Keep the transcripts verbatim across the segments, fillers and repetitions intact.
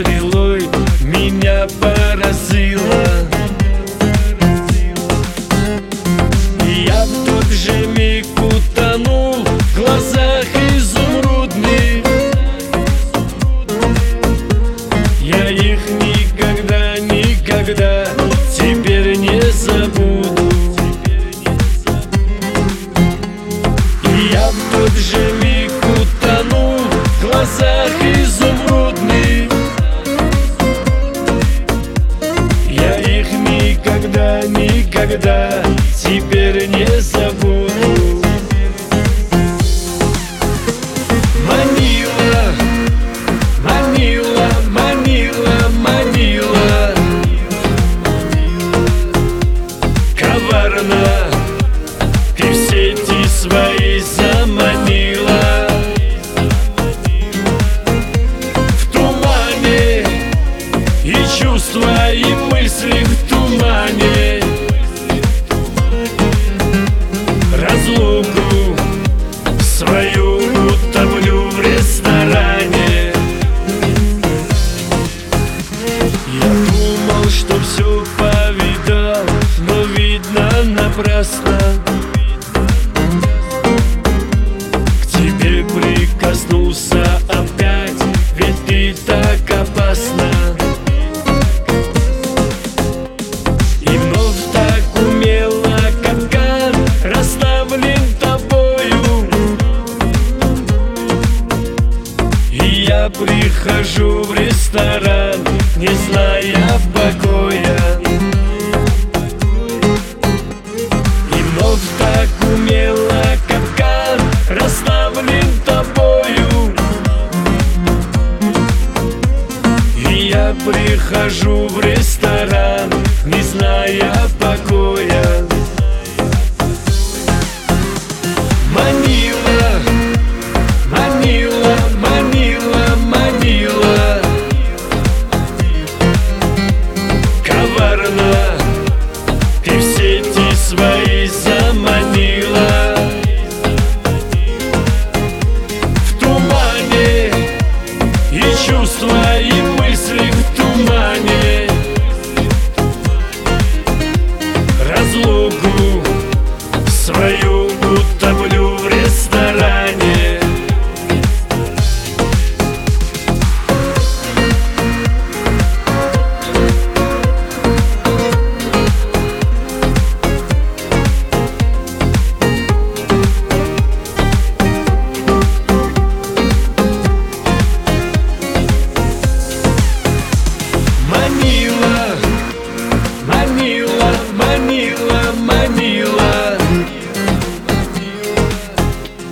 стрелой меня поразила. И я в тот же миг утонул в глазах изумрудных. Я их никогда, никогда теперь не забуду. И я в тот же миг утонул в глазах изумрудных. Я их никогда, никогда теперь не забуду. Манила, манила, манила, манила, коварно ты в сети свои заманила. В тумане и чувства, и мысли в тумане. Разлуку свою утомлю в ресторане. Я думал, что все повидал, но видно напрасно. К тебе прикоснулся опять, ведь ты так опасна. И вновь так умело капкан расставлен тобою. И я прихожу в ресторан, не зная покоя. И вновь так умело капкан расставлен тобою. И я прихожу в ресторан, не зная покоя. Манила, манила, манила, манила, коварно ты в сети свои заманила. В тумане и чувства, и мысли в тумане. Разлуку свою утомлю в ресторане. Манила, манила, манила, манила,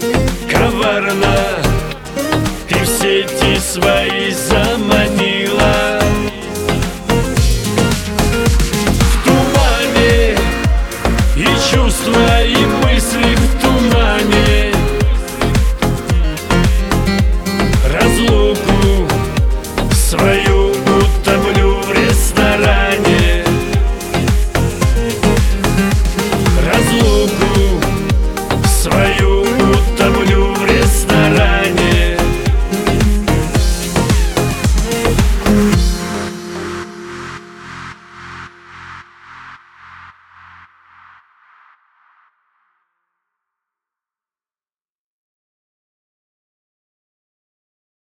коварно ты в сети свои заманила.